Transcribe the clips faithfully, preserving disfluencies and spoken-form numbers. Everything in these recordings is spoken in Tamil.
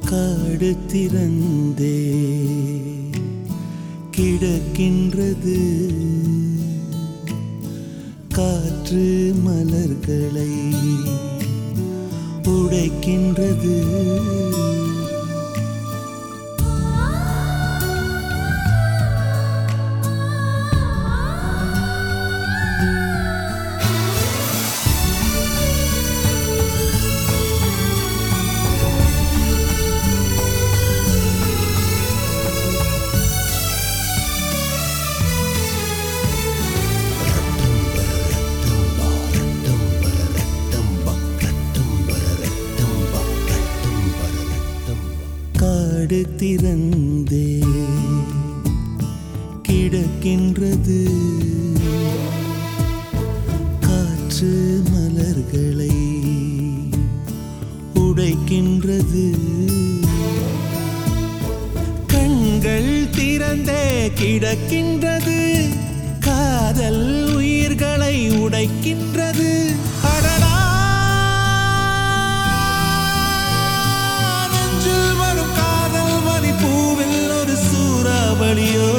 காடு திறந்தே கிடக்கின்றது காற்று மலர்களை உடைக்கின்றது காடு திறந்தே கிடக்கின்றது காற்று மலர்களை உடைக்கின்றது கண்கள் திறந்தே கிடக்கின்றது காதல் உயிர்களை உடைக்கின்றது அடடா பூவில் ஒரு சூறாவளியோ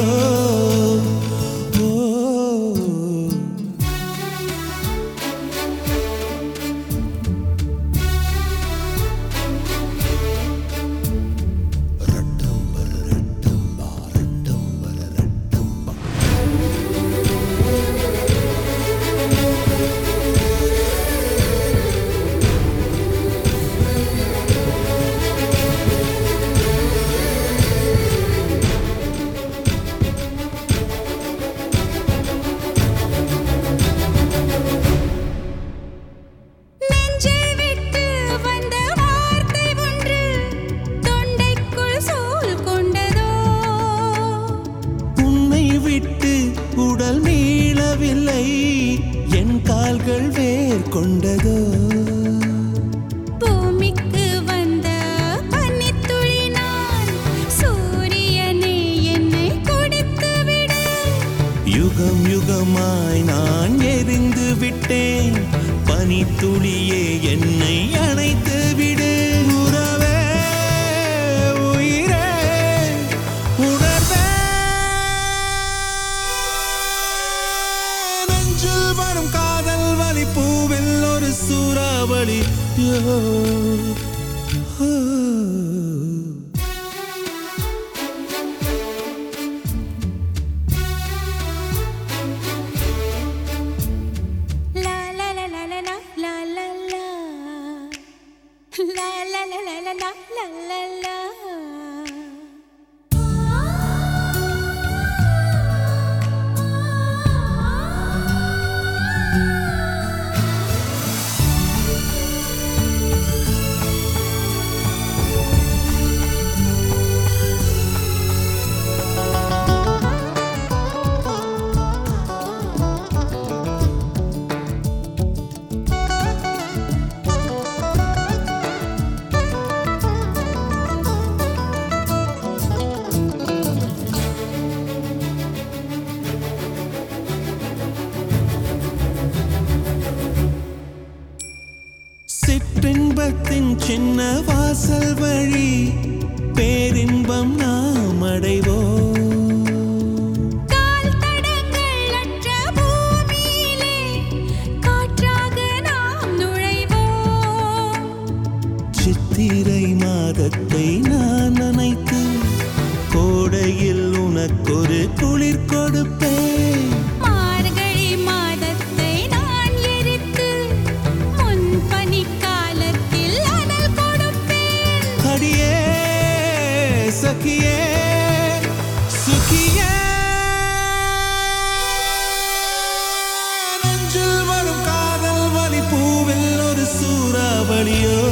உடல் மீளவில்லை என் கால்கள் வேர் கொண்டதோ பூமிக்கு வந்த பனித்துளி நான் சூரியனே என்னை குடித்து விடு யுகம் யுகமாய் நான் எரிந்து விட்டேன் பனித்துளியே என்னை அணைத்து விடு உறவே உயிரே உணர்வே வரும் காதல் வலி பூவில் ஒரு சூறாவளி சிற்றின்பத்தின் சின்ன வாசல் வழி பேரின்பம் நாம் அடைவோம் கால் தடங்கள் அற்ற பூமியிலே காற்றாக நாம் நுழைவோம் சித்திரை மாதத்தை நான் நினைத்து கோடையில் உனக்கொரு குளிர் கொடுப்பேன் சகியே சுகியே நெஞ்சில் வரும் காதல் வலி பூவில் ஒரு சூறாவளியோ